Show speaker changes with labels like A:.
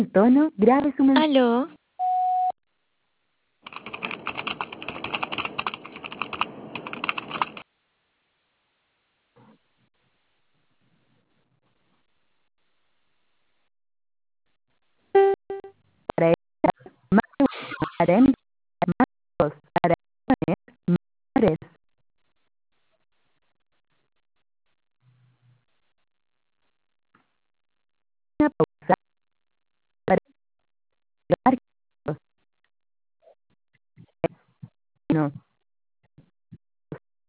A: tono, grabe su mensaje.
B: ¿Aló?
A: Para ella, más de uno, harem, más de dos, araones, mares. Una pausa para llevar no.